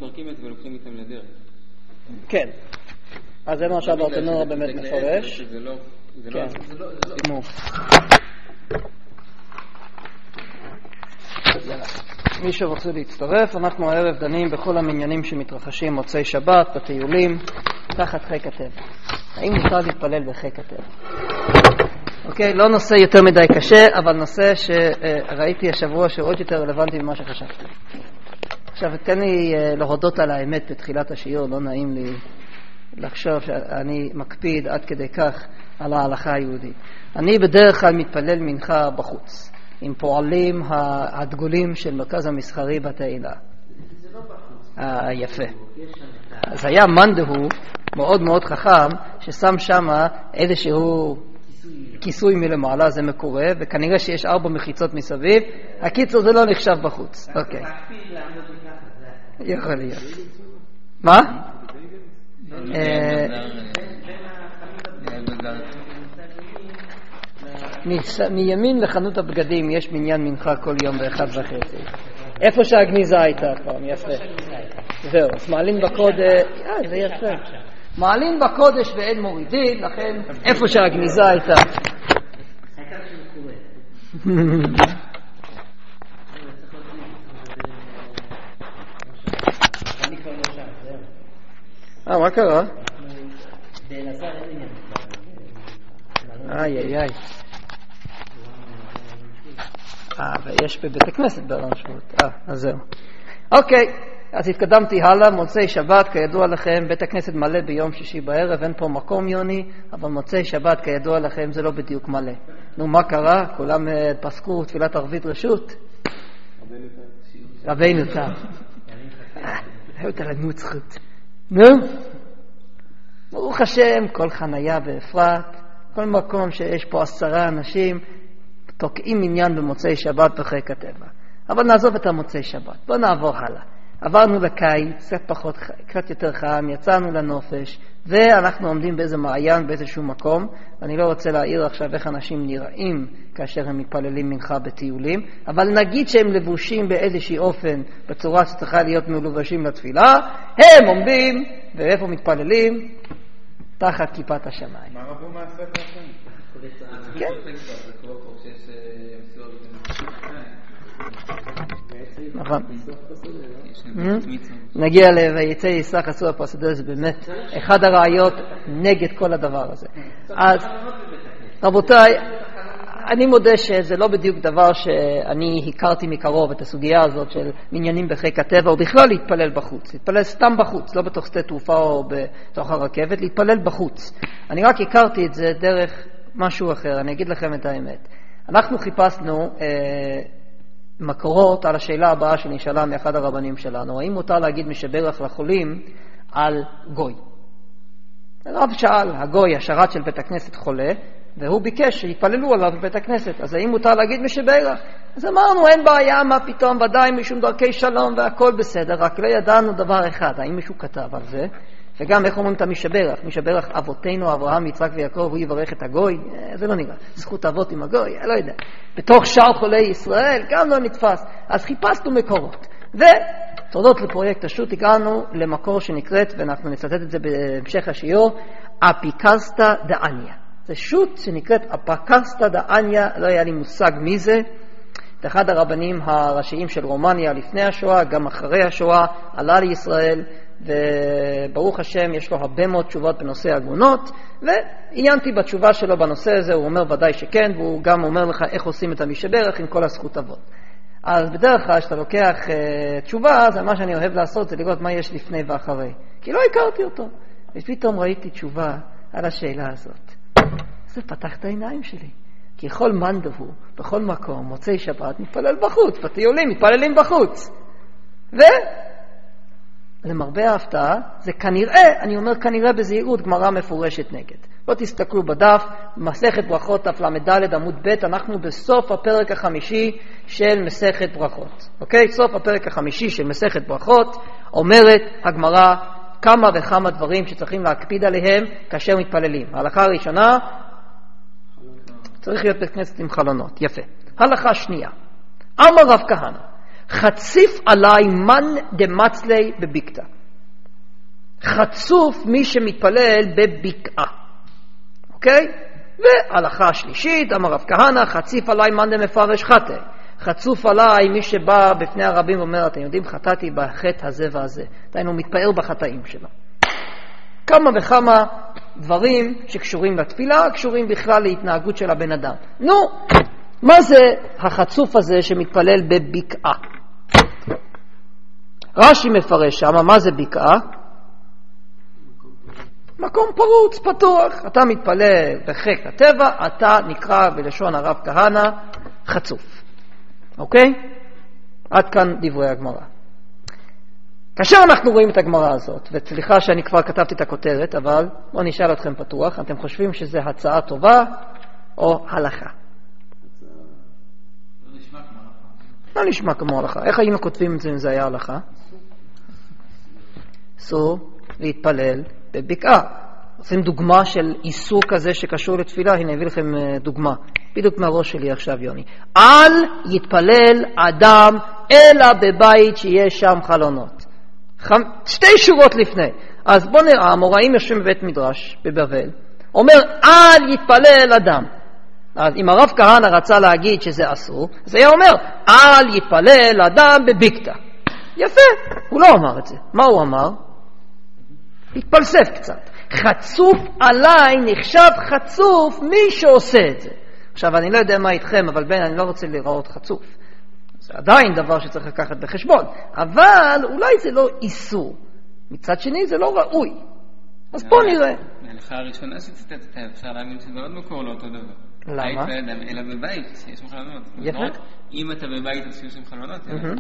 מפרקים את זה ולוקחים איתם לדרך. כן. אז זה מה שהברטנורה באמת מפרש. זה לא... כן. מו. מי שרוצה להצטרף, אנחנו הערב דנים בכל המניינים שמתרחשים מוצאי שבת, בטיולים, תחת חיק הטבע. האם מותר להתפלל בחיק הטבע? אוקיי, לא נושא יותר מדי קשה, אבל נושא שראיתי השבוע שעוד יותר רלוונטי ממה שחשבתי. עכשיו, תן לי להודות על האמת בתחילת השיעור, לא נעים לי לחשוב שאני מקפיד עד כדי כך על ההלכה היהודית. אני בדרך כלל מתפלל מנחה בחוץ, עם פועלים הדגולים של מרכז המסחרי בתהילה. זה לא בחוץ. יפה. אז היה מנדהו מאוד מאוד חכם, ששם שם איזשהו כיסוי מלמעלה, זה מקורה, וכנראה שיש 4 מחיצות מסביב. הקיצור זה לא נחשב בחוץ. אוקיי. יכול להיות. מה? מימין לחנות הבגדים יש מניין מנחה כל יום ב1:30. איפה שהגניזה הייתה פעם, יפה. זהו, אז מעלין בקודש, זה יפה. מעלין בקודש ואין מורידין, לכן איפה שהגניזה הייתה. מה קרה? איי. ויש בבית הכנסת בעולם שבועות. אז זהו. אוקיי, אז התקדמתי הלאה. מוצאי שבת, כידוע לכם, בית הכנסת מלא ביום שישי בערב, אין פה מקום יוני, אבל מוצאי שבת, כידוע לכם, זה לא בדיוק מלא. נו, מה קרה? כולם פסקו תפילת ערבית רשות? רבינו תם. זאת הלמוד זכות. נו? ברוך השם, כל חנייה באפרת, כל מקום שיש פה 10 אנשים, תוקעים עניין במוצאי שבת בחיק הטבע. אבל נעזוב את המוצאי שבת. בואו נעבור הלאה. עברנו לקיץ, קצת יותר חם, יצאנו לנופש, ואנחנו עומדים באיזה מעיין, באיזשהו מקום. אני לא רוצה להעיר עכשיו איך אנשים נראים כאשר הם מתפללים מנחה בטיולים, אבל נגיד שהם לבושים באיזשהו אופן, בצורה שצריכה להיות מלובשים לתפילה, הם עומדים, ואיפה מתפללים? תחת כיפת השמיים. מה רבו מעשה לכם? כן. נכון. נגיע ליצא ישח עשו הפרסדור, זה באמת אחד הראיות נגד כל הדבר הזה. אז רבותיי, אני מודה שזה לא בדיוק דבר שאני הכרתי מקרוב את הסוגיה הזאת של מניינים בחיק הטבע, או בכלל להתפלל בחוץ, להתפלל סתם בחוץ, לא בתוך שדה תעופה או בתוך הרכבת, להתפלל בחוץ. אני רק הכרתי את זה דרך משהו אחר, אני אגיד לכם את האמת. אנחנו חיפשנו מקורות על השאלה הבאה שנשאלה מאחד הרבנים שלנו, האם מותר להגיד משברך לחולים על גוי? הרב שאל, הגוי, השרת של בית הכנסת חולה, והוא ביקש שיתפללו עליו בבית הכנסת, אז האם מותר להגיד משברך? אז אמרנו, אין בעיה, מה פתאום, ודאי משום דרכי שלום והכל בסדר, רק לא ידענו דבר אחד, האם מישהו כתב על זה, וגם איך אומרים את המשברך? משברך אבותינו, אברהם, יצחק ויעקב, הוא יברך את הגוי? זה לא נראה, זכות אבות עם הגוי, לא יודע. בתוך שאר חולי ישראל, גם לא נתפס. אז חיפשנו מקורות. ותודות לפרויקט השו"ת הגענו למקור שנקראת, ואנחנו נצטט את זה בהמשך השיעור, אפיקסטה דאניה. זה שו"ת שנקראת אפיקסטה דאניה, לא היה לי מושג מי זה. את אחד הרבנים הראשיים של רומניה לפני השואה, גם אחרי השואה, עלה לישראל, וברוך השם יש לו הרבה מאוד תשובות בנושא עגונות, ועיינתי בתשובה שלו בנושא הזה, הוא אומר ודאי שכן, והוא גם אומר לך איך עושים את המשברך עם כל הזכות אבות. אז בדרך כלל כשאתה לוקח תשובה, אז מה שאני אוהב לעשות זה לראות מה יש לפני ואחרי, כי לא הכרתי אותו, ופתאום ראיתי תשובה על השאלה הזאת. זה פתח את העיניים שלי, כי כל מאן דהוא, בכל מקום, מוצאי שבת, מתפלל בחוץ, בטיולים מתפללים בחוץ, למרבה ההפתעה, זה כנראה, אני אומר כנראה בזהירות, גמרא מפורשת נגד. לא תסתכלו בדף, מסכת ברכות דף עמוד ב', אנחנו בסוף הפרק החמישי של מסכת ברכות. אוקיי? סוף הפרק החמישי של מסכת ברכות, אומרת הגמרא כמה וכמה דברים שצריכים להקפיד עליהם כאשר מתפללים. ההלכה הראשונה, צריך להיות בית כנסת עם חלונות. יפה. הלכה שנייה. אמר רב כהנא, חציף עליי מן דמצלי בבקתה. חצוף מי שמתפלל בבקעה. אוקיי? והלכה השלישית, אמר רב כהנא, חציף עליי מן דמפרש חטא. חצוף עליי מי שבא בפני הרבים ואומר, אתם יודעים, חטאתי בחטא הזה והזה. דהיינו, מתפאר בחטאים שלו. כמה וכמה דברים שקשורים לתפילה, קשורים בכלל להתנהגות של הבן אדם. נו, מה זה החצוף הזה שמתפלל בבקעה? רש"י מפרש שם, מה זה בקעה? מקום פרוץ, פתוח. אתה מתפלל בחיק הטבע, אתה נקרא בלשון הרב כהנא חצוף. אוקיי? עד כאן דברי הגמרא. כאשר אנחנו רואים את הגמרא הזאת, וסליחה שאני כבר כתבתי את הכותרת, אבל בואו נשאל אתכם פתוח, אתם חושבים שזה הצעה טובה או הלכה? לא נשמע כמו הלכה. איך היינו כותבים את זה אם זה היה הלכה? אסור להתפלל בבקעה. עושים דוגמה של איסור כזה שקשור לתפילה. הנה הביא לכם דוגמה בדיוק מהראש שלי עכשיו, יוני. אל יתפלל אדם אלא בבית שיש שם חלונות. שתי שורות לפני. אז בוא נראה, המוראים יושבים בבית מדרש בבבל, אומר אל יתפלל אדם. אז אם הרב כהנא רצה להגיד שזה אסור, אז היה אומר אל יתפלל אדם בבקתה. יפה, הוא לא אמר את זה. מה הוא אמר? התפלסף קצת. חצוף עליי נחשב חצוף מי שעושה את זה. עכשיו אני לא יודע מה איתכם, אבל בין אני לא רוצה לראות חצוף. זה עדיין דבר שצריך לקחת בחשבון, אבל אולי זה לא איסור. מצד שני זה לא ראוי. אז בוא נראה. ההלכה הראשונה שציטטת, אפשר להאמין שזה עוד מקור לאותו דבר. למה? אלא בבית, שיש שם חלונות. יפה. אם אתה בבית אז שיש שם חלונות,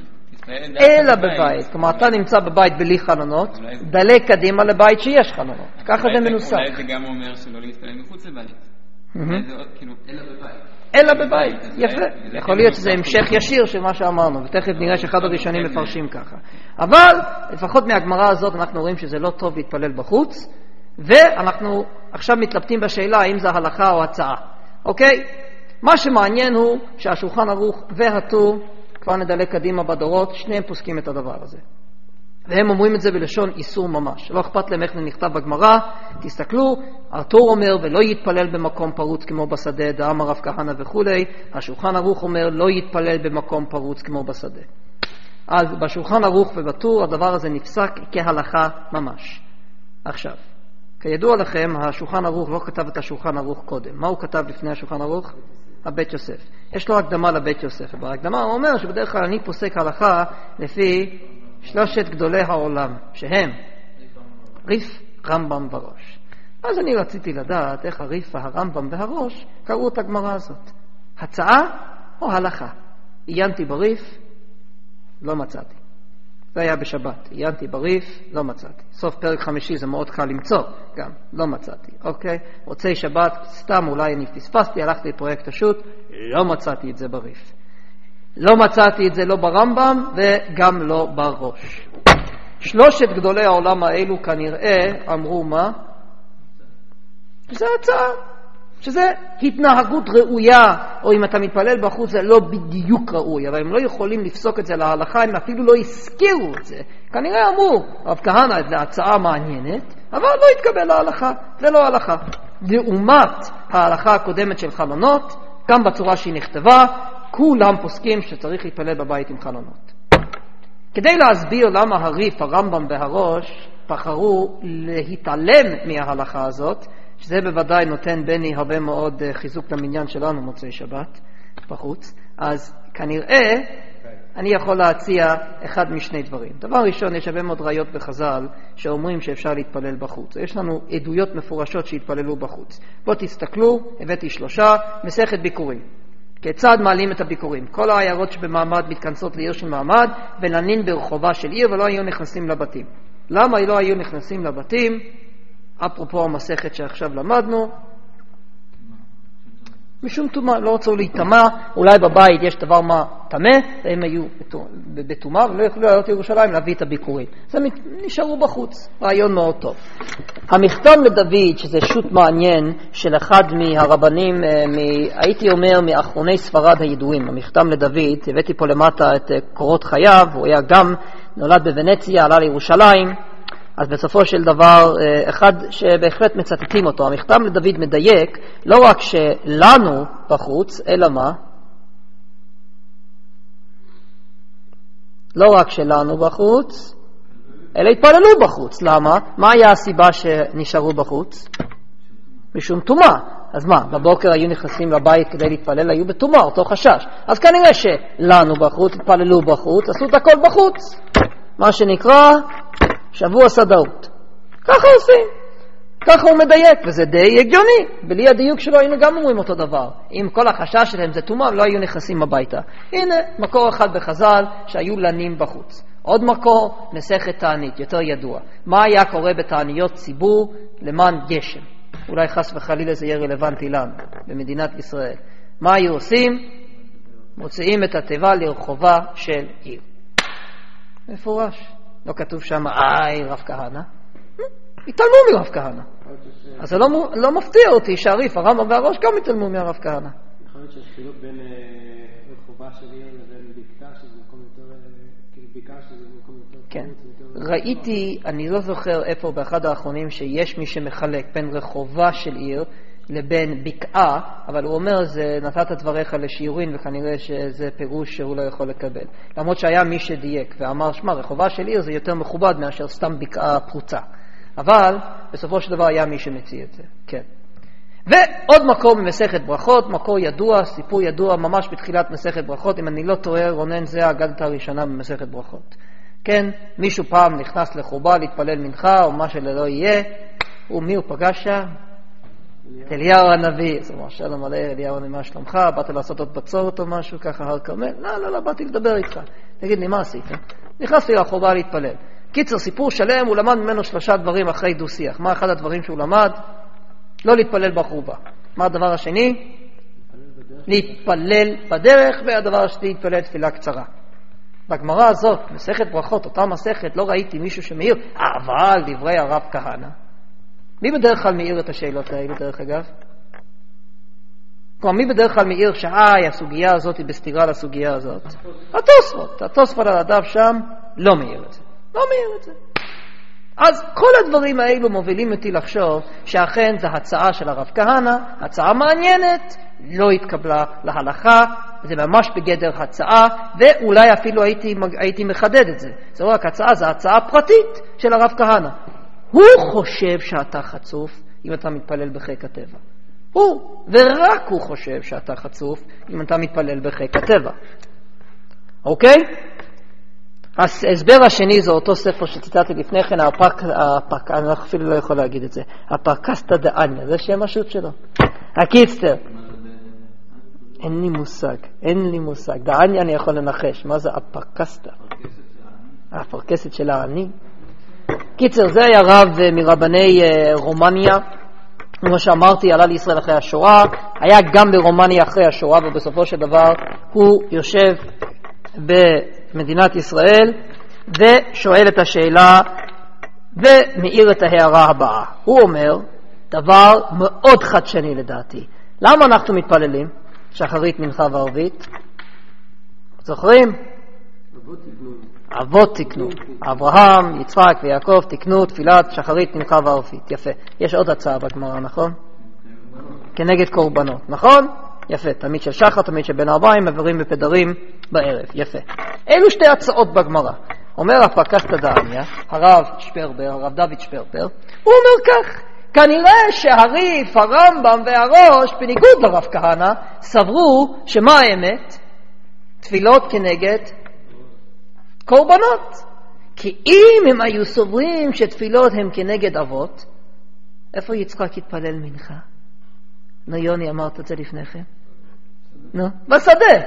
אלא בבית. כלומר, אתה נמצא בבית בלי חלונות, דלק קדימה לבית שיש חלונות. ככה זה מנוסח. אולי זה גם אומר שלא להתפלל מחוץ לבית. זה עוד כאילו, אלא בבית. אלא בבית, יפה. יכול להיות שזה המשך ישיר של מה שאמרנו, ותכף נראה שאחד הראשונים מפרשים ככה. אבל, לפחות מהגמרא הזאת אנחנו רואים שזה לא טוב להתפלל בחוץ, ואנחנו עכשיו מתלבטים בשאלה האם זה הלכה או הצעה. אוקיי? מה שמעניין הוא שהשולחן ערוך והטור, כבר נדלק קדימה בדורות, שניהם פוסקים את הדבר הזה. והם אומרים את זה בלשון איסור ממש. לא אכפת להם איך נכתב בגמרא, תסתכלו, הטור אומר ולא יתפלל במקום פרוץ כמו בשדה, דאמר רב כהנא וכולי, השולחן ערוך אומר לא יתפלל במקום פרוץ כמו בשדה. אז בשולחן ערוך ובטור הדבר הזה נפסק כהלכה ממש. עכשיו, כידוע לכם, השולחן ערוך לא כתב את השולחן ערוך קודם. מה הוא כתב לפני השולחן ערוך? הבית יוסף. יש לו הקדמה לבית יוסף. בהקדמה הוא אומר שבדרך כלל אני פוסק הלכה לפי שלושת גדולי העולם, שהם ריף, רמב"ם וראש. אז אני רציתי לדעת איך הריף, הרמב"ם והראש קראו את הגמרא הזאת. הצעה או הלכה? עיינתי בריף, לא מצאתי. זה היה בשבת. עיינתי בריף, לא מצאתי. סוף פרק 5 זה מאוד קל למצוא, גם לא מצאתי. אוקיי? מוצאי שבת, סתם אולי אני פספסתי, הלכתי לפרויקט השו"ת, לא מצאתי את זה בריף. לא מצאתי את זה לא ברמב"ם וגם לא בראש. שלושת גדולי העולם האלו כנראה אמרו מה? שזה הצעה, שזה התנהגות ראויה, או אם אתה מתפלל בחוץ זה לא בדיוק ראוי, אבל הם לא יכולים לפסוק את זה להלכה, הם אפילו לא הזכירו את זה. כנראה אמרו, רב כהנא, זו הצעה מעניינת, אבל לא התקבל להלכה, זה לא הלכה. לעומת ההלכה הקודמת של חלונות, גם בצורה שהיא נכתבה, כולם פוסקים שצריך להתפלל בבית עם חלונות. כדי להסביר למה הריף, הרמב"ם והראש בחרו להתעלם מההלכה הזאת, שזה בוודאי נותן בני הרבה מאוד חיזוק למניין שלנו מוצאי שבת בחוץ, אז כנראה אני יכול להציע אחד משני דברים. דבר ראשון, יש הרבה מאוד ראיות בחז"ל שאומרים שאפשר להתפלל בחוץ. יש לנו עדויות מפורשות שהתפללו בחוץ. בואו תסתכלו, הבאתי 3, מסכת ביקורים. כיצד מעלים את הביקורים? כל העיירות שבמעמד מתכנסות לעיר של מעמד ולנין ברחובה של עיר ולא היו נכנסים לבתים. למה לא היו נכנסים לבתים? אפרופו המסכת שעכשיו למדנו, משום טומאה, לא רצו להיטמע, אולי בבית יש דבר מה טמא, והם היו בטומאה, ולא יכולו לעלות לירושלים להביא את הביקורים. אז הם נשארו בחוץ, רעיון מאוד טוב. המכתב לדוד, שזה שוט מעניין של אחד מהרבנים, הייתי אומר מאחרוני ספרד הידועים, המכתב לדוד, הבאתי פה למטה את קורות חייו, הוא היה גם נולד בוונציה, עלה לירושלים, אז בסופו של דבר, אחד שבהחלט מצטטים אותו, המכתב לדוד מדייק, לא רק שלנו בחוץ, אלא מה? לא רק שלנו בחוץ, אלא התפללו בחוץ. למה? מה היה הסיבה שנשארו בחוץ? משום טומאה. אז מה, בבוקר היו נכנסים לבית כדי להתפלל, היו בטומאה, אותו חשש. אז כנראה שלנו בחוץ, התפללו בחוץ, עשו את הכל בחוץ. מה שנקרא שבוע סדרות. ככה עושים. ככה הוא מדייק, וזה די הגיוני. בלי הדיוק שלו היינו גם אומרים אותו דבר. אם כל החשש שלהם זה טומאה, לא היו נכנסים הביתה. הנה, מקור אחד בחז"ל שהיו לנים בחוץ. עוד מקור, מסכת תענית, יותר ידוע. מה היה קורה בתעניות ציבור למען גשם? אולי חס וחלילה זה יהיה רלוונטי לנו, במדינת ישראל. מה היו עושים? מוציאים את התיבה לרחובה של עיר. מפורש. לא כתוב שם, רב כהנא. התעלמו מרב כהנא. אז זה לא מפתיע אותי שהריף, הרמב"ם והראש גם התעלמו מהרב כהנא. יכול להיות שיש חילוק בין רחובה של עיר לבין בקתה, שזה מקום יותר, כאילו בקעה שזה מקום יותר... כן. ראיתי, אני לא זוכר איפה באחד האחרונים שיש מי שמחלק בין רחובה של עיר לבין בקעה, אבל הוא אומר, זה נתת דבריך לשיעורין, וכנראה שזה פירוש שהוא לא יכול לקבל. למרות שהיה מי שדייק ואמר, שמה, רחובה של עיר זה יותר מכובד מאשר סתם בקעה פרוצה. אבל בסופו של דבר היה מי שמציע את זה. כן. ועוד מקור ממסכת ברכות, מקור ידוע, סיפור ידוע, ממש בתחילת מסכת ברכות, אם אני לא טועה, רונן, זה האגדה הראשונה במסכת ברכות. כן, מישהו פעם נכנס לחובה להתפלל מנחה, או מה שלא יהיה, ומי הוא פגש שם? את אליהו הנביא. זאת אומרת, שלום עליה, אליהו הנביא, מה שלומך? באת לעשות עוד בצורת או משהו, ככה הר כרמל? לא, באתי לדבר איתך. תגיד לי, מה עשית? נכנסתי לחובה להתפלל. קיצר, סיפור שלם, הוא למד ממנו 3 דברים אחרי דו שיח. מה אחד הדברים שהוא למד? לא להתפלל בחובה. מה הדבר השני? להתפלל בדרך, והדבר השני, להתפלל תפילה קצרה. בגמרא הזאת, מסכת ברכות, אותה מסכת, לא ראיתי מישהו שמעיר, אבל דברי הרב כהנא. מי בדרך כלל מעיר את השאלות האלה, דרך אגב? כלומר, מי בדרך כלל מעיר הסוגיה הזאת היא בסתירה לסוגיה הזאת? התוספות על הדף שם לא מעיר את זה. לא מעיר את זה. אז כל הדברים האלו מובילים אותי לחשוב שאכן זו הצעה של הרב כהנא, הצעה מעניינת, לא התקבלה להלכה, זה ממש בגדר הצעה, ואולי אפילו הייתי מחדד את זה. זה לא רק הצעה, זו הצעה פרטית של הרב כהנא. הוא חושב שאתה חצוף אם אתה מתפלל בחיק הטבע. הוא, ורק הוא חושב שאתה חצוף אם אתה מתפלל בחיק הטבע. אוקיי? ההסבר השני זה אותו ספר שציטטתי לפני כן, אני אפילו לא יכול להגיד את זה, הפרקסטה דאניה, זה שם השו"ת שלו. הקיצר. אין לי מושג. דאניה אני יכול לנחש. מה זה הפרקסטה? הפרקסת של העני. קיצר, זה היה רב מרבני רומניה. כמו שאמרתי, עלה לישראל אחרי השואה. היה גם ברומניה אחרי השואה, ובסופו של דבר הוא יושב במדינת ישראל ושואל את השאלה ומעיר את ההערה הבאה. הוא אומר דבר מאוד חדשני לדעתי. למה אנחנו מתפללים? שחרית, מנחה וערבית. זוכרים? אבות תקנו. אברהם, יצחק ויעקב תקנו תפילת שחרית, מנחה וערבית. יפה. יש עוד הצעה בגמרא, נכון? כנגד קורבנות, נכון? יפה. תמיד של שחר, תמיד של בין 40, מעברים בפדרים בערב. יפה. אלו 2 הצעות בגמרא. אומר הפרקסטה דאניה, הרב דוד שפרבר, הוא אומר כך, כנראה שהריף, הרמב"ם והראש, בניגוד לרב כהנא, סברו שמה האמת? תפילות כנגד קורבנות. כי אם הם היו סוברים שתפילות הם כנגד אבות, איפה יצחק התפלל מנחה? נו, יוני, אמרת את זה לפני כן? נו, בשדה.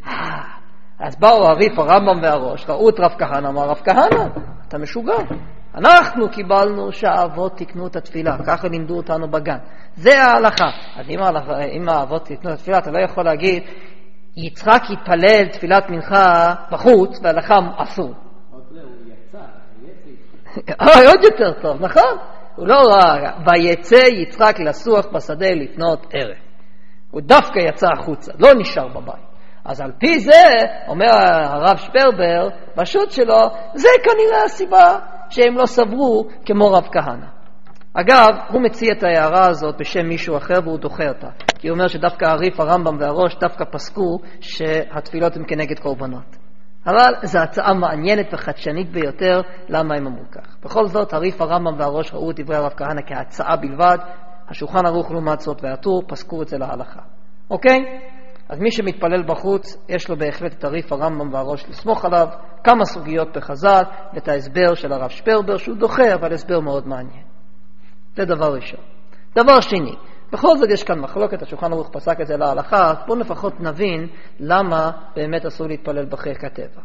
אז באו הריף, הרמב"ם והראש, ראו את רב כהנא, אמר רב כהנא, אתה משוגע. אנחנו קיבלנו שהאבות תקנו את התפילה, ככה לימדו אותנו בגן. זה ההלכה. אז אם האבות תקנו את התפילה, אתה לא יכול להגיד, יצחק יתפלל תפילת מנחה בחוץ, וההלכה אסור. עוד לא, הוא יצא, עוד יותר טוב, נכון? הוא לא ראה, ויצא יצחק לסוח בשדה לפנות ערב. הוא דווקא יצא החוצה, לא נשאר בבית. אז על פי זה, אומר הרב שפרבר, בשו"ת שלו, זה כנראה הסיבה שהם לא סברו כמו רב כהנא. אגב, הוא מציע את ההערה הזאת בשם מישהו אחר והוא דוחה אותה. כי הוא אומר שדווקא הריף, הרמב"ם והראש דווקא פסקו שהתפילות הן כנגד קורבנות. אבל זו הצעה מעניינת וחדשנית ביותר למה הם אמרו כך. בכל זאת, הריף, הרמב"ם והראש ראו את דברי הרב כהנא כהצעה בלבד. השולחן ערוך לעומת זאת והטור פסקו את זה להלכה. אוקיי? אז מי שמתפלל בחוץ, יש לו בהחלט את הריף, הרמב"ם והראש לסמוך עליו. כמה סוגיות בחז"ל, ואת ההסבר של הרב שפרבר, שהוא דוחה, אבל הסבר מאוד מעניין. זה דבר ראשון. דבר שני, בכל זאת יש כאן מחלוקת, השולחן ערוך פסק את זה להלכה, אז בואו לפחות נבין למה באמת אסור להתפלל בחיק הטבע.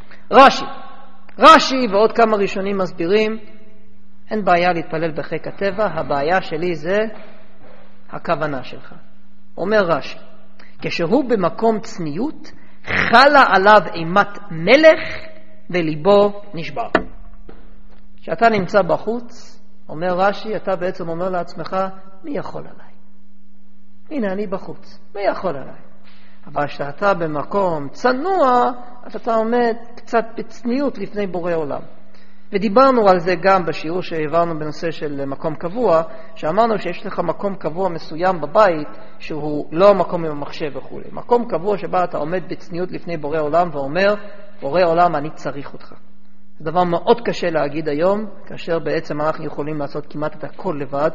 רש"י ועוד כמה ראשונים מסבירים, אין בעיה להתפלל בחיק הטבע, הבעיה שלי זה הכוונה שלך. אומר רש"י, כשהוא במקום צניות, חלה עליו אימת מלך וליבו נשבר. כשאתה נמצא בחוץ, אומר רש"י, אתה בעצם אומר לעצמך, מי יכול עליי? הנה אני בחוץ, מי יכול עליי? אבל כשאתה במקום צנוע, אז אתה עומד קצת בצניות לפני בורא עולם. ודיברנו על זה גם בשיעור שהעברנו בנושא של מקום קבוע, שאמרנו שיש לך מקום קבוע מסוים בבית, שהוא לא מקום עם המחשב וכו'. מקום קבוע שבה אתה עומד בצניות לפני בורא עולם ואומר, בורא עולם אני צריך אותך. זה דבר מאוד קשה להגיד היום, כאשר בעצם אנחנו יכולים לעשות כמעט את הכל לבד,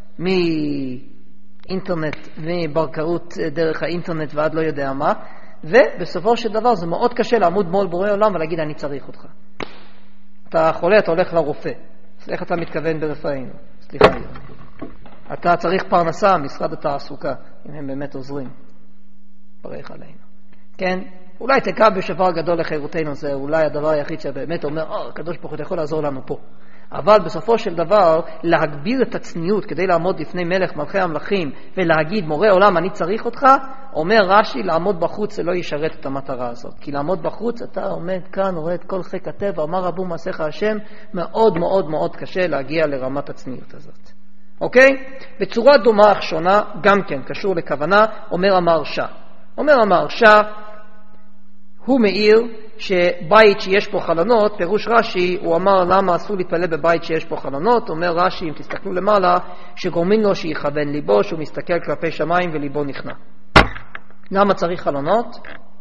מאינטרנט ומבנקאות דרך האינטרנט ועד לא יודע מה, ובסופו של דבר זה מאוד קשה לעמוד מול בורא עולם ולהגיד אני צריך אותך. אתה חולה, אתה הולך לרופא. אז איך אתה מתכוון ברפאינו? סליחה. אתה צריך פרנסה, משרד התעסוקה, אם הם באמת עוזרים. ברך עלינו. כן? אולי תקע בשופר גדול לחירותנו, זה אולי הדבר היחיד שבאמת אומר, הקדוש ברוך הוא יכול לעזור לנו פה. אבל בסופו של דבר, להגביר את הצניעות כדי לעמוד לפני מלך מלכי המלכים ולהגיד, מורה עולם, אני צריך אותך, אומר רש"י, לעמוד בחוץ זה לא ישרת את המטרה הזאת. כי לעמוד בחוץ, אתה עומד כאן, רואה את כל חיק הטבע, אמר רבו מעשיך השם, מאוד מאוד מאוד קשה להגיע לרמת הצניעות הזאת. אוקיי? בצורה דומה אך שונה, גם כן, קשור לכוונה, אומר המהרש"א. אומר המהרש"א, הוא מאיר שבית שיש פה חלונות, פירוש רש"י, הוא אמר למה אסור להתפלל בבית שיש פה חלונות, אומר רש"י, אם תסתכלו למעלה, שגורמים לו שיכוון ליבו, שהוא מסתכל כלפי שמיים וליבו נכנע. למה צריך חלונות?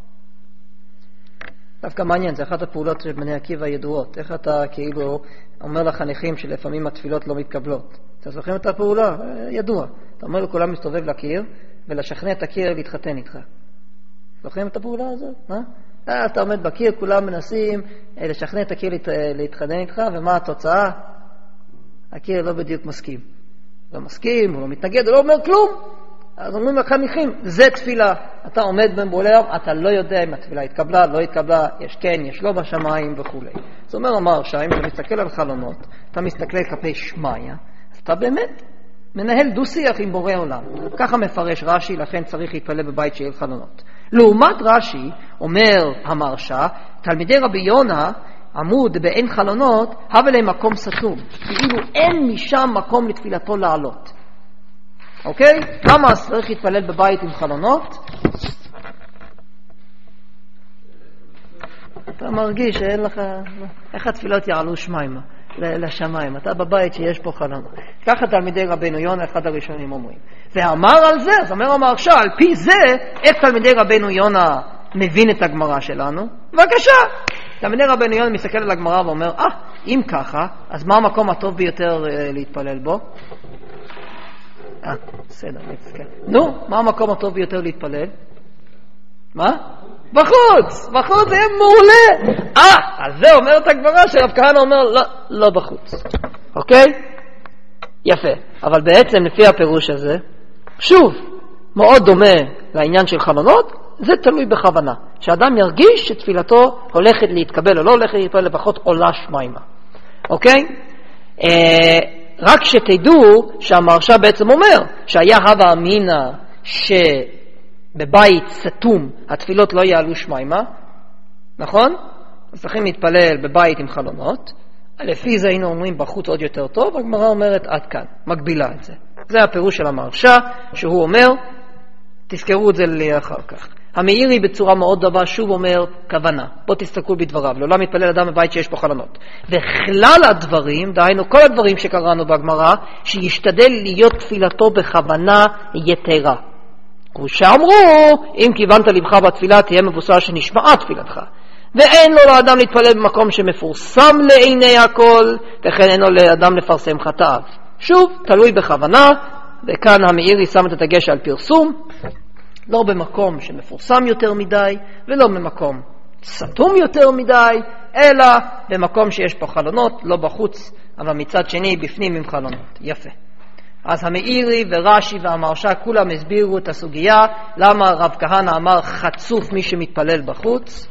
דווקא מעניין, זה אחת הפעולות של בני עקיבא הידועות. איך אתה כאילו אומר לחניכים שלפעמים התפילות לא מתקבלות? אתם זוכרים את הפעולה? ידוע. אתה אומר לכולם מסתובב לקיר, ולשכנע את הקיר להתחתן איתך. זוכרים את הפעולה הזאת? אתה עומד בקיר, כולם מנסים לשכנע את הקיר להתחתן איתך, ומה התוצאה? הקיר לא בדיוק מסכים. לא מסכים, הוא לא מתנגד, הוא לא אומר כלום. אז אומרים לחניכים, זה תפילה. אתה עומד בין בורא עולם, אתה לא יודע אם התפילה התקבלה, לא התקבלה, יש כן, יש לא בשמיים וכו'. זאת אומרת, המהרש"א, אם אתה מסתכל על חלונות, אתה מסתכל כלפי שמיה, אז אתה באמת מנהל דו-שיח עם בורא עולם. ככה מפרש רש"י, לכן צריך להתפלל בבית שיהיה חלונות. לעומת רש"י, אומר המהרש"א, תלמידי רבי יונה, עמוד באין חלונות, הווה להם מקום סתום. כאילו אין משם מקום לתפילתו לעלות. אוקיי? למה צריך להתפלל בבית עם חלונות? אתה מרגיש שאין לך... איך התפילות יעלו שמיימה? לשמיים. אתה בבית שיש פה חלונות. ככה תלמידי רבנו יונה, אחד הראשונים אומרים. ואמר על זה, אז אומר המהרש"א, על פי זה, איך תלמידי רבנו יונה מבין את הגמרא שלנו? בבקשה. תלמידי רבנו יונה מסתכל על הגמרא ואומר, אם ככה, אז מה המקום הטוב ביותר להתפלל בו? בסדר, נתסכל. נו, מה המקום הטוב ביותר להתפלל? מה? בחוץ! בחוץ זה מעולה! אז זה אומר את הגמרא שרב כהנא אומר, לא בחוץ. אוקיי? יפה. אבל בעצם לפי הפירוש הזה, שוב, מאוד דומה לעניין של חלונות, זה תלוי בכוונה. שאדם ירגיש שתפילתו הולכת להתקבל או לא הולכת להתקבל, לפחות עולה שמיימה. אוקיי? רק שתדעו שהמהרש"א בעצם אומר שהיה הווה אמינא שבבית סתום התפילות לא יעלו שמיימה, נכון? אז צריכים להתפלל בבית עם חלונות. לפי זה היינו אומרים בחוץ עוד יותר טוב, הגמרא אומרת עד כאן, מגבילה את זה. זה הפירוש של המהרש"א, שהוא אומר, תזכרו את זה לאחר כך. המאירי בצורה מאוד דבר שוב אומר כוונה, בוא תסתכלו בדבריו, לעולם מתפלל אדם בבית שיש פה חלונות. וכלל הדברים, דהיינו כל הדברים שקראנו בגמרא, שישתדל להיות תפילתו בכוונה יתרה. שאמרו, אם כיוונת לבך בתפילה תהיה מבוסס שנשמעה תפילתך. ואין לו לאדם להתפלל במקום שמפורסם לעיני הכל, וכן אין לו לאדם לפרסם חטאיו. שוב, תלוי בכוונה, וכאן המאירי שם את הדגש על פרסום, לא במקום שמפורסם יותר מדי, ולא במקום סתום יותר מדי, אלא במקום שיש פה חלונות, לא בחוץ, אבל מצד שני בפנים עם חלונות. יפה. אז המאירי ורש"י והמהרש"א כולם הסבירו את הסוגיה, למה רב כהנא אמר חצוף מי שמתפלל בחוץ.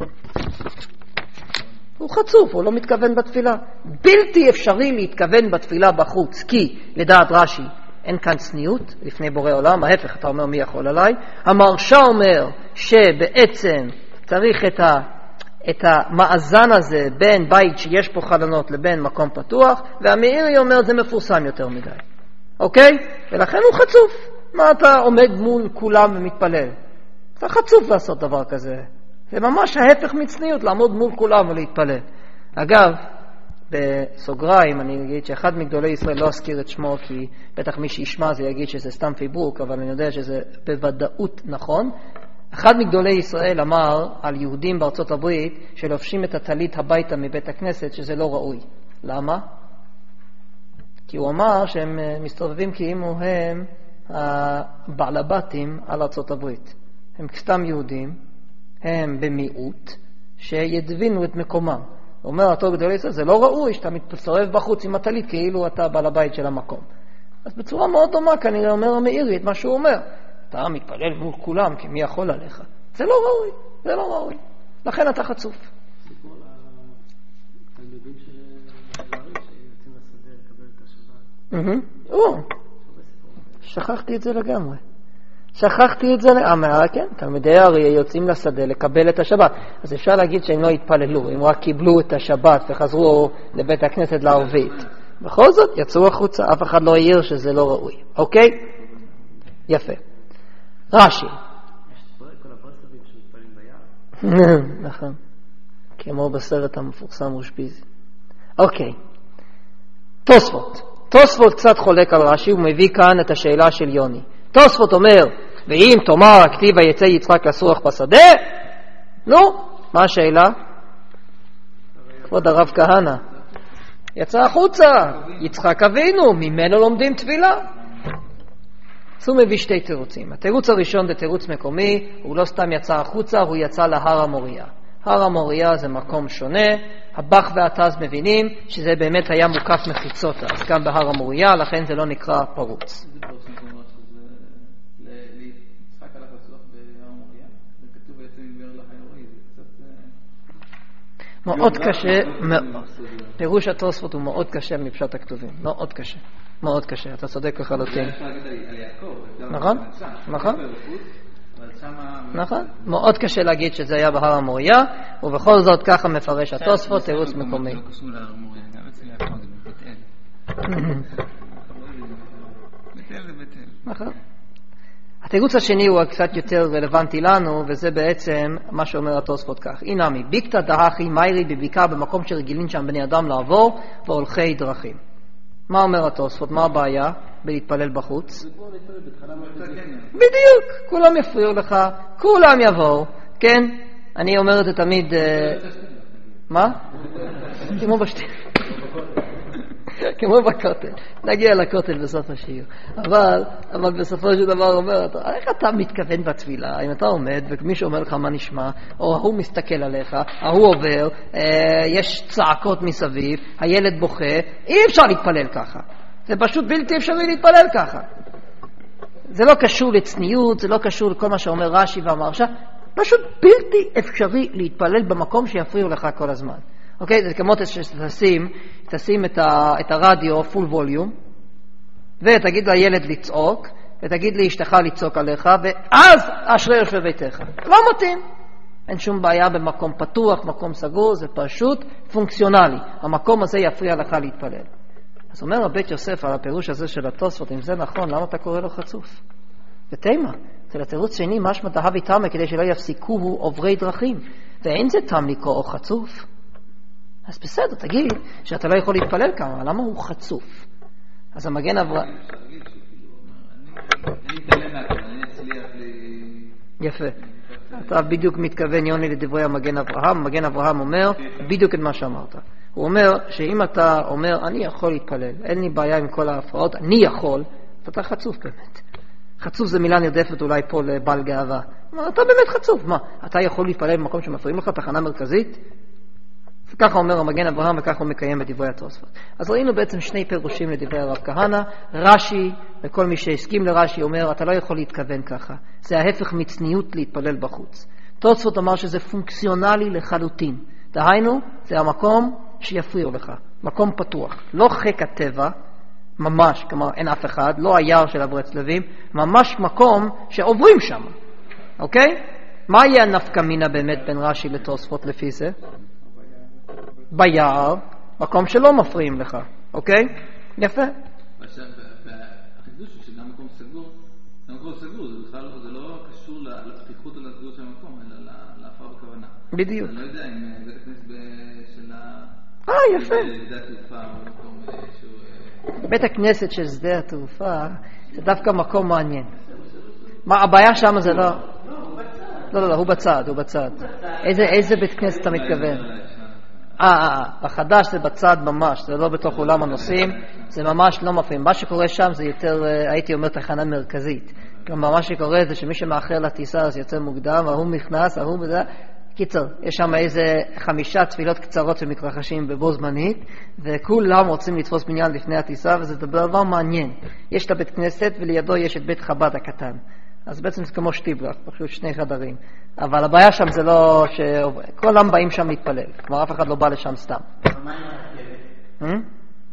הוא חצוף, הוא לא מתכוון בתפילה. בלתי אפשרי להתכוון בתפילה בחוץ, כי לדעת רש"י אין כאן צניעות לפני בורא עולם, ההפך, אתה אומר מי יכול עליי. המהרש"א אומר שבעצם צריך את המאזן הזה בין בית שיש פה חלונות לבין מקום פתוח, והמאירי אומר זה מפורסם יותר מדי. אוקיי? ולכן הוא חצוף. מה אתה עומד מול כולם ומתפלל? אתה חצוף לעשות דבר כזה. זה ממש ההפך מצניעות, לעמוד מול כולם ולהתפלל. אגב, בסוגריים אני אגיד שאחד מגדולי ישראל, לא אזכיר את שמו כי בטח מי שישמע זה יגיד שזה סתם פיברוק, אבל אני יודע שזה בוודאות נכון. אחד מגדולי ישראל אמר על יהודים בארצות הברית שלובשים את הטלית הביתה מבית הכנסת שזה לא ראוי. למה? כי הוא אמר שהם מסתובבים כאילו הם הבעלבתים על ארצות הברית. הם סתם יהודים, הם במיעוט, שידבינו את מקומם. הוא אומר, אותו גדולי ישראל, זה לא ראוי שאתה מתסובב בחוץ עם הטלית כאילו אתה בעל הבית של המקום. אז בצורה מאוד דומה כנראה אומר המאירי את מה שהוא אומר. אתה מתפלל מול כולם כי מי יכול עליך. זה לא ראוי, זה לא ראוי. לכן אתה חצוף. סיפור לתלמידים של דברים שיוצאים לשדה לקבל את השבת. שכחתי את זה לגמרי. כן, תלמידי הרי יוצאים לשדה לקבל את השבת. אז אפשר להגיד שהם לא התפללו, הם רק קיבלו את השבת וחזרו לבית הכנסת לערבית. בכל זאת, יצאו החוצה, אף אחד לא העיר שזה לא ראוי. אוקיי? יפה. רש"י. כל הפרסבים שמתפלים ביער. נכון. כמו בסרט המפורסם אושפיז. אוקיי. תוספות קצת חולק על רש"י, הוא מביא כאן את השאלה של יוני. תוספות אומר, ואם תאמר הכתיבה יצא יצחק לסרוח בשדה, נו, מה השאלה? כבוד הרב כהנא, יצא החוצה, יצחק אבינו, ממנו לומדים תפילה. אז הוא מביא שתי תירוצים. התירוץ הראשון זה תירוץ מקומי, הוא לא סתם יצא החוצה, הוא יצא להר המוריה. הר המוריה זה מקום שונה, הבח והטז מבינים שזה באמת היה מוקף מחיצות, אז גם בהר המוריה, לכן זה לא נקרא פרוץ. מאוד קשה, פירוש התוספות הוא מאוד קשה מפשט הכתובים, מאוד קשה, אתה צודק לחלוטין. נכון, מאוד קשה להגיד שזה היה בהר המוריה, ובכל זאת ככה מפרש התוספות, תירוץ מקומי. נכון. התירוץ השני הוא קצת יותר רלוונטי לנו, וזה בעצם מה שאומר התוספות כך. אינמי, ביקתא דהכי מיירי בביקה במקום שרגילים שם בני אדם לעבור והולכי דרכים. מה אומר התוספות? מה הבעיה בלהתפלל בחוץ? בדיוק, כולם יפריעו לך, כולם יבואו, כן? אני אומר את זה תמיד... מה? כמו בשתי... כמו בכותל, נגיע לכותל בסוף השיעור, אבל בסופו של דבר אומר, איך אתה מתכוון בתפילה? אם אתה עומד ומישהו אומר לך מה נשמע, או הוא מסתכל עליך, הוא עובר, יש צעקות מסביב, הילד בוכה, אי אפשר להתפלל ככה. זה פשוט בלתי אפשרי להתפלל ככה. זה לא קשור לצניעות, זה לא קשור לכל מה שאומר רש"י והמהרש"א, פשוט בלתי אפשרי להתפלל במקום שיפריעו לך כל הזמן. אוקיי? זה כמו שתשים את הרדיו פול ווליום, ותגיד לילד לצעוק, ותגיד לאשתך לצעוק עליך, ואז אשרי יושב בביתך. לא מתאים. אין שום בעיה במקום פתוח, מקום סגור, זה פשוט פונקציונלי. המקום הזה יפריע לך להתפלל. אז אומר הבית יוסף על הפירוש הזה של התוספות, אם זה נכון, למה אתה קורא לו חצוף? ותימה, זה לתירוץ שני, משמע דהבי תמה, כדי שלא יפסיקוהו עוברי דרכים. ואין זה תם לקרוא חצוף. אז בסדר, תגיד שאתה לא יכול להתפלל כמה, למה הוא חצוף? אז המגן אברהם... יפה. אתה בדיוק מתכוון, יוני, לדברי המגן אברהם. מגן אברהם אומר בדיוק את מה שאמרת. הוא אומר שאם אתה אומר, אני יכול להתפלל, אין לי בעיה עם כל ההפרעות, אני יכול, אתה חצוף באמת. חצוף זה מילה נרדפת אולי פה לבעל גאווה. אתה באמת חצוף, מה? אתה יכול להתפלל במקום שמפריעים לך, תחנה מרכזית? וככה אומר המגן אברהם וככה הוא מקיים את דברי התוספות. אז ראינו בעצם שני פירושים לדברי הרב כהנא. רש"י, וכל מי שהסכים לרש"י אומר, אתה לא יכול להתכוון ככה. זה ההפך מצניעות להתפלל בחוץ. תוספות אמר שזה פונקציונלי לחלוטין. דהיינו, זה המקום שיפריעו לך. מקום פתוח. לא חיק הטבע, ממש, כלומר אין אף אחד, לא היער של הברצלבים, ממש מקום שעוברים שם. אוקיי? מה יהיה הנפקא מינה באמת בין רש"י לתוספות לפי זה? ביער, מקום שלא מפריעים לך, אוקיי? יפה. עכשיו, החידוש הוא שגם מקום סגור, זה לא קשור לפתיחות או לסגור של המקום, אלא להפרעה בכוונה. בדיוק. אני לא יודע אם בית הכנסת של יפה. שדה התעופה או מקום שהוא... בית הכנסת של שדה התעופה זה דווקא מקום מעניין. מה, הבעיה שם זה לא... לא, הוא בצד. איזה בית כנסת אתה מתכוון? החדש זה בצד ממש, זה לא בתוך אולם הנוסעים, זה ממש לא מפעים. מה שקורה שם זה יותר, הייתי אומר, תחנה מרכזית. כלומר, מה שקורה זה שמי שמאחר לטיסה אז יוצא מוקדם, ההוא נכנס, ההוא בזה. קיצר, יש שם איזה 5 תפילות קצרות שמתרחשים בבו זמנית, וכולם רוצים לתפוס בניין לפני הטיסה, וזה דבר מעניין. יש את הבית כנסת ולידו יש את בית חב"ד הקטן. אז בעצם זה כמו שטיבלך, פשוט 2 חדרים. אבל הבעיה שם זה לא כולם באים שם להתפלל. כלומר, אף אחד לא בא לשם סתם. מה עם הרכבת?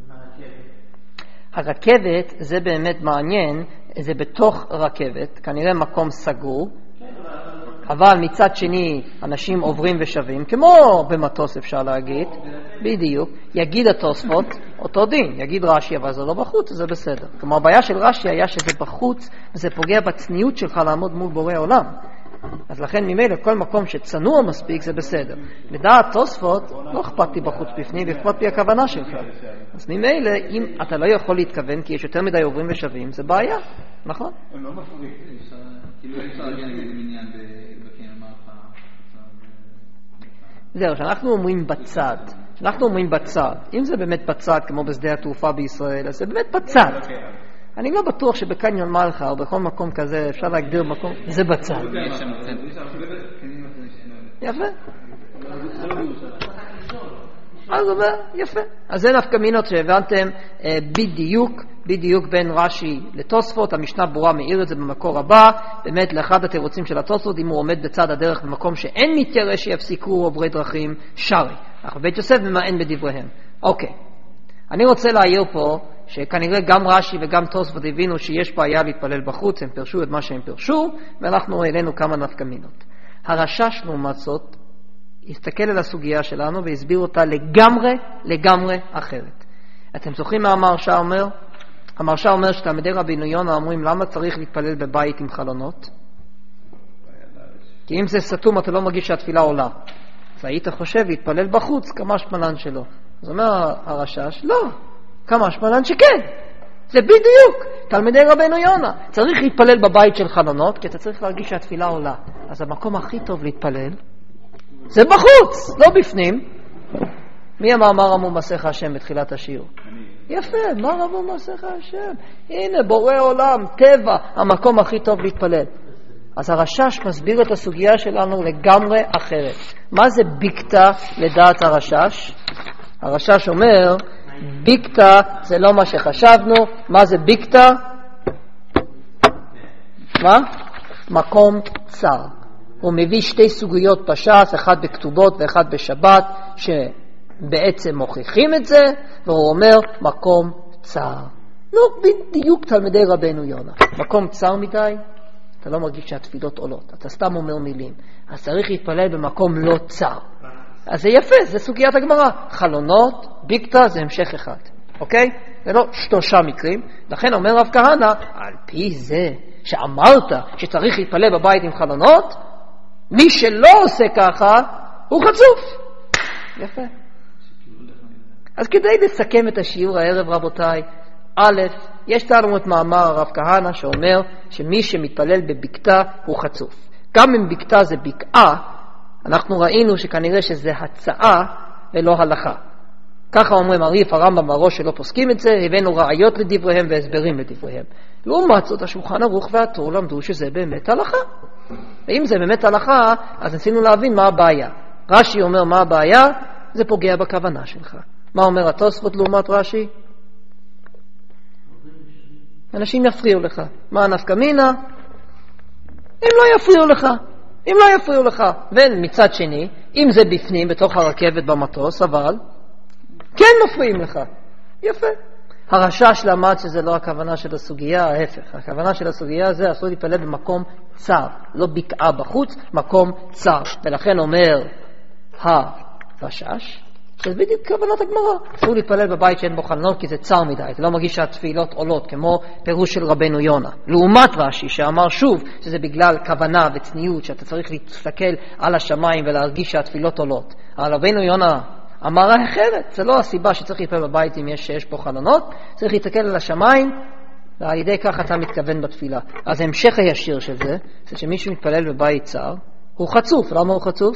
הרכבת זה באמת מעניין, זה בתוך רכבת, כנראה מקום סגור, אבל מצד שני אנשים עוברים ושווים, כמו במטוס אפשר להגיד, בדיוק, יגיד התוספות, אותו דין, יגיד רש"י, אבל זה לא בחוץ, זה בסדר. כלומר, הבעיה של רש"י היה שזה בחוץ, וזה פוגע בצניעות שלך לעמוד מול בורא עולם. אז לכן ממילא כל מקום שצנוע מספיק זה בסדר. לדעת תוספות, לא אכפת לי בחוץ בפנים, אכפת לי הכוונה שלך. אז ממילא, אם אתה לא יכול להתכוון, כי יש יותר מדי עוברים ושווים, זה בעיה, נכון? הם לא מפריעים. כאילו אפשר להגיע נגד מניין בקניין מערכה. זהו, שאנחנו אומרים בצד, אם זה באמת בצד, כמו בשדה התעופה בישראל, אז זה באמת בצד. אני לא בטוח שבקניון מלכה או בכל מקום כזה אפשר להגדיר מקום, זה בצד. יפה. אז אומר, יפה. אז זה נפקא מינות שהבנתם בדיוק בין רש"י לתוספות. המשנה ברורה מאיר את זה במקור הבא, באמת לאחד התירוצים של התוספות, אם הוא עומד בצד הדרך במקום שאין מתיירא שיפסיקו עוברי דרכים שרי. אך בית יוסף ממאן בדבריהם. אוקיי. אני רוצה להעיר פה שכנראה גם רש"י וגם תוספות הבינו שיש בעיה להתפלל בחוץ, הם פרשו את מה שהם פרשו, ואנחנו העלינו כמה נפקא מינות. הרש"ש לעומת זאת הסתכל על הסוגיה שלנו והסביר אותה לגמרי אחרת. אתם זוכרים מה המהרש"א אומר? המהרש"א אומר שתלמידי רבנו יונה אומרים למה צריך להתפלל בבית עם חלונות? כי אם זה סתום אתה לא מרגיש שהתפילה עולה. אז היית חושב להתפלל בחוץ כמה שמלן שלו. אז אומר הרש"ש, לא, כמה שמלן שכן. זה בדיוק, תלמידי רבנו יונה. צריך להתפלל בבית של חלונות, כי אתה צריך להרגיש שהתפילה עולה. אז המקום הכי טוב להתפלל, זה בחוץ, לא בפנים. מי אמר מה רמו מסך השם בתחילת השיעור? יפה, מה רמו מסך השם? הנה, בורא עולם, טבע, המקום הכי טוב להתפלל. אז הרש"ש מסביר את הסוגיה שלנו לגמרי אחרת. מה זה ביקתא לדעת הרש"ש? הרש"ש אומר, ביקתא זה לא מה שחשבנו. מה זה ביקתא? מה? מקום צר. הוא מביא 2 סוגיות בש"ס, אחד בכתובות ואחד בשבת, בעצם מוכיחים את זה, והוא אומר מקום צר. נו, בדיוק תלמידי רבנו יונה. מקום צר מדי, אתה לא מרגיש שהתפילות עולות, אתה סתם אומר מילים. אז צריך להתפלל במקום לא צר. אז זה יפה, זה סוגיית הגמרא. חלונות, ביקתא, זה המשך אחד. אוקיי? זה לא 3 מקרים. לכן אומר רב כהנא, על פי זה שאמרת שצריך להתפלל בבית עם חלונות, מי שלא עושה ככה, הוא חצוף. יפה. אז כדי לסכם את השיעור הערב, רבותיי, א', יש לנו את מאמר הרב כהנא שאומר שמי שמתפלל בבקתה הוא חצוף. גם אם בקתה זה בקעה, אנחנו ראינו שכנראה שזה הצעה ולא הלכה. ככה אומרים הריף, הרמב"ם והראש שלא פוסקים את זה, הבאנו ראיות לדבריהם והסברים לדבריהם. לעומת זאת, השולחן ערוך והטור למדו שזה באמת הלכה. ואם זה באמת הלכה, אז ניסינו להבין מה הבעיה. רש"י אומר מה הבעיה, זה פוגע בכוונה שלך. מה אומר התוספות לעומת רש"י? אנשים יפריעו לך. מה הנפקא מינה? אם לא יפריעו לך. אם לא יפריעו לך. ומצד שני, אם זה בפנים, בתוך הרכבת במטוס, אבל כן מפריעים לך. יפה. הרש"ש למד שזה לא הכוונה של הסוגיה, ההפך. הכוונה של הסוגיה זה אסור להתפלל במקום צר. לא בקעה בחוץ, מקום צר. ולכן אומר הרש"ש, שזה בדיוק כוונת הגמרא. אסור להתפלל בבית שאין בו חלונות כי זה צר מדי. אתה לא מרגיש שהתפילות עולות, כמו פירוש של רבנו יונה. לעומת רש"י שאמר שוב שזה בגלל כוונה וצניעות, שאתה צריך להסתכל על השמיים ולהרגיש שהתפילות עולות. אבל רבנו יונה אמרה אחרת. זה לא הסיבה שצריך להתפלל בבית אם יש פה חלונות. צריך להתסתכל על השמיים, ועל ידי כך אתה מתכוון בתפילה. אז המשך הישיר של זה, זה שמישהו מתפלל בבית צר, הוא חצוף. למה הוא חצוף?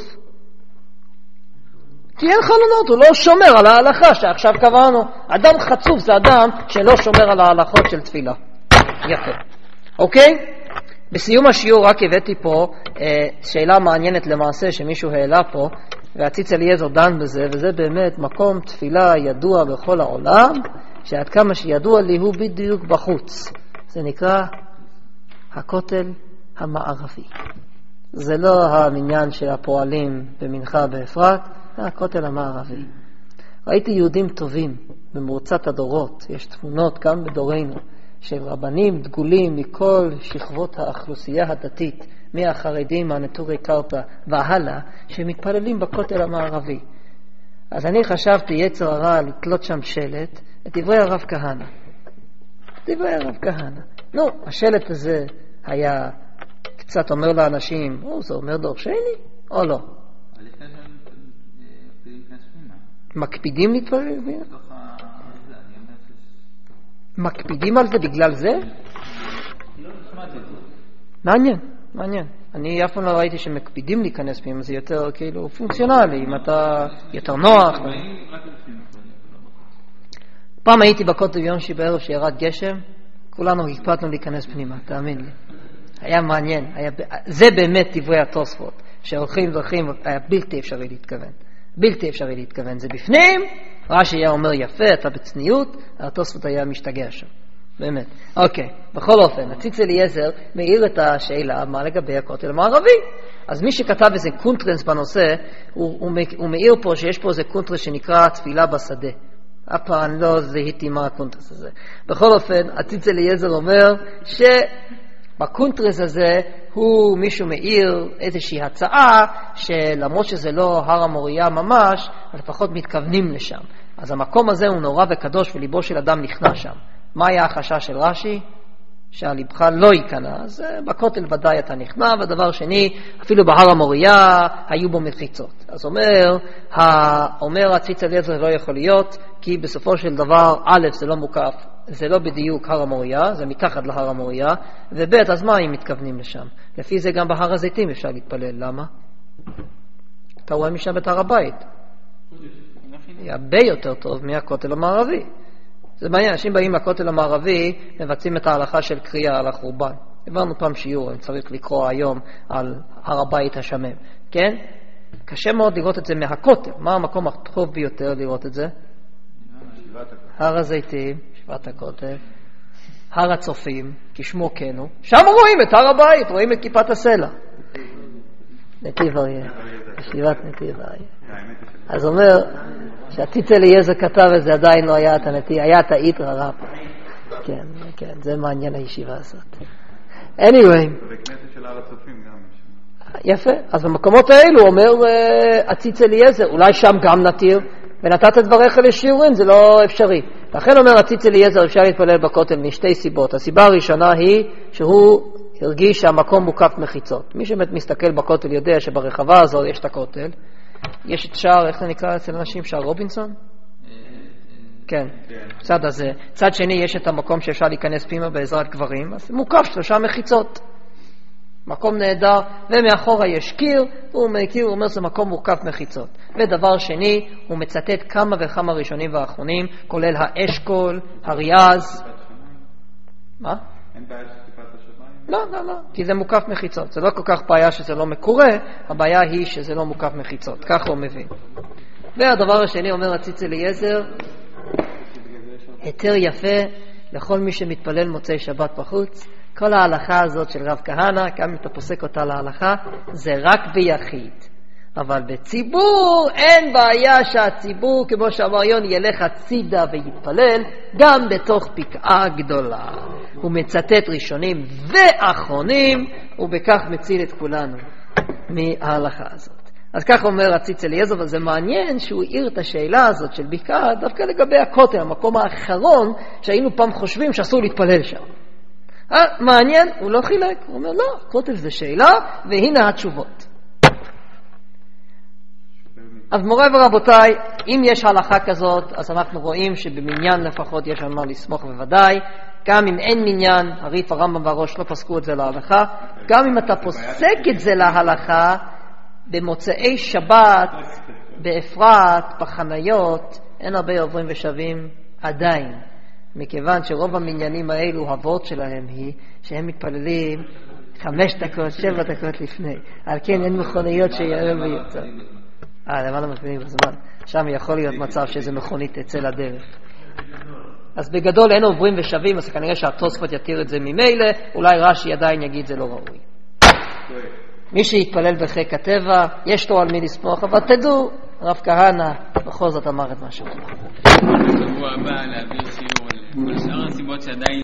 כי אין חלונות, הוא לא שומר על ההלכה שעכשיו קבענו. אדם חצוף זה אדם שלא שומר על ההלכות של תפילה. יפה. אוקיי? בסיום השיעור רק הבאתי פה שאלה מעניינת למעשה שמישהו העלה פה, והציץ אליעזר דן בזה, וזה באמת מקום תפילה ידוע בכל העולם, שעד כמה שידוע לי הוא בדיוק בחוץ. זה נקרא הכותל המערבי. זה לא המניין של הפועלים במנחה באפרת, זה הכותל המערבי. ראיתי יהודים טובים במרוצת הדורות, יש תמונות גם בדורנו, של רבנים דגולים מכל שכבות האוכלוסייה הדתית, מהחרדים, מהנטורי קרתא והלאה, שמתפללים בכותל המערבי. אז אני חשבתי יצר הרע לתלות שם שלט, את דברי הרב כהנא. דברי הרב כהנא. נו, השלט הזה היה קצת אומר לאנשים, זה אומר דורשני או לא? מקפידים להתפלל? מקפידים על זה בגלל זה? מעניין, מעניין. אני אף פעם לא ראיתי שמקפידים להיכנס פנימה, זה יותר כאילו פונקציונלי, אם אתה יותר נוח. פעם הייתי בכותל ביום שישי בערב שירד גשם, כולנו הקפדנו להיכנס פנימה, תאמין לי. היה מעניין, זה באמת דברי התוספות, שהולכים והולכים, היה בלתי אפשרי להתכוון. בלתי אפשרי להתכוון, זה בפנים, רש"י היה אומר יפה, אתה בצניעות, התוספות היה משתגע שם. באמת. אוקיי, בכל אופן, הציץ אליעזר מעיר את השאלה מה לגבי הכותל המערבי. אז מי שכתב איזה קונטרנס בנושא, הוא מעיר פה שיש פה איזה קונטרנס שנקרא תפילה בשדה. הפעם לא זהיתי מה הקונטרנס הזה. בכל אופן, הציץ אליעזר אומר שבקונטרנס הזה הוא מישהו מעיר איזושהי הצעה שלמרות שזה לא הר המוריה ממש, לפחות מתכוונים לשם. אז המקום הזה הוא נורא וקדוש וליבו של אדם נכנע שם. מה היה החשש של רש"י? שהליבך לא ייכנע. אז בכותל ודאי אתה נכנע, ודבר שני, אפילו בהר המוריה היו בו מחיצות. אז אומר הציץ אליעזר לא יכול להיות, כי בסופו של דבר, א', זה לא מוקף, זה לא בדיוק הר המוריה, זה מתחת להר המוריה, וב', אז מה הם מתכוונים לשם? לפי זה גם בהר הזיתים אפשר להתפלל. למה? אתה רואה משם את הר הבית. יהיה הרבה יותר טוב מהכותל המערבי. זה מעניין, אנשים באים לכותל המערבי, מבצעים את ההלכה של קריאה על החורבן. הבנו פעם שיעור, אני צריך לקרוא היום על הר הבית השמם. כן? קשה מאוד לראות את זה מהכותל. מה המקום הטוב ביותר לראות את זה? הר הזיתים, שבעת הכותל, הר הצופים, כשמו כן הוא. שם רואים את הר הבית, רואים את כיפת הסלע. נתיב אריה, ישיבת נתיב אריה. אז אומר, שהציץ אליעזר כתב את זה עדיין לא היה התנתי, היה את האיתרא רב. כן, כן, זה מעניין הישיבה הזאת. anyway. בכנסת של הר הצופים גם יש. יפה, אז במקומות האלו אומר הציץ אליעזר, אולי שם גם נתיר, ונתת דבריך לשיעורין, זה לא אפשרי. לכן אומר הציץ אליעזר, אפשר להתפלל בכותל משתי סיבות. הסיבה הראשונה היא שהוא הרגיש שהמקום מוקף מחיצות. מי שבאמת מסתכל בכותל יודע שברחבה הזו יש את הכותל. יש את שער, איך זה נקרא אצל אנשים? שער רובינסון? כן, צד הזה. צד שני יש את המקום שאפשר להיכנס פנימה בעזרת גברים, אז מוקף 3 מחיצות. מקום נהדר, ומאחורה יש קיר, הוא מכיר, הוא אומר זה מקום מורכב מחיצות. ודבר שני, הוא מצטט כמה וכמה ראשונים ואחרונים, כולל האשכול, הריאז. מה? אין בעיה שטיפת השמיים? לא, לא, לא, כי זה מוקף מחיצות. זה לא כל כך בעיה שזה לא מקורה, הבעיה היא שזה לא מוקף מחיצות. ככה הוא מבין. והדבר השני אומר הציץ אליעזר, היתר יפה לכל מי שמתפלל מוצאי שבת בחוץ. כל ההלכה הזאת של רב כהנא, גם אם אתה פוסק אותה להלכה, זה רק ביחיד. אבל בציבור אין בעיה שהציבור, כמו שאמר יון, ילך הצידה ויתפלל, גם בתוך פקעה גדולה. הוא מצטט ראשונים ואחרונים, ובכך מציל את כולנו מההלכה הזאת. אז כך אומר הציץ אליעזר, אבל זה מעניין שהוא העיר את השאלה הזאת של בקעה, דווקא לגבי הכותל, המקום האחרון שהיינו פעם חושבים שאסור להתפלל שם. מעניין, הוא לא חילק, הוא אומר לא, כותל זה שאלה, והנה התשובות. אז מוריי ורבותיי, אם יש הלכה כזאת, אז אנחנו רואים שבמניין לפחות יש על מה לסמוך בוודאי, גם אם אין מניין, הריף הרמב"ם והראש לא פסקו את זה להלכה, גם אם אתה פוסק את זה להלכה, במוצאי שבת, באפרת, בחניות, אין הרבה עוברים ושבים עדיין. מכיוון שרוב המניינים האלו, הוות שלהם היא שהם מתפללים 5 דקות, 7 דקות לפני. על כן אין מכוניות שיראה ויוצא. למעלה מבינים בזמן. שם יכול להיות מצב שזה מכונית תצא לדרך. אז בגדול אין עוברים ושבים, אז כנראה שהתוספות יתיר את זה ממילא, אולי רש"י עדיין יגיד זה לא ראוי. מי שיתפלל בחיק הטבע, יש לו על מי לסמוך, אבל תדעו, רב כהנא בכל זאת אמר את משהו. בשבוע הבא להביא שיעור על כל שאר הסיבות שעדיין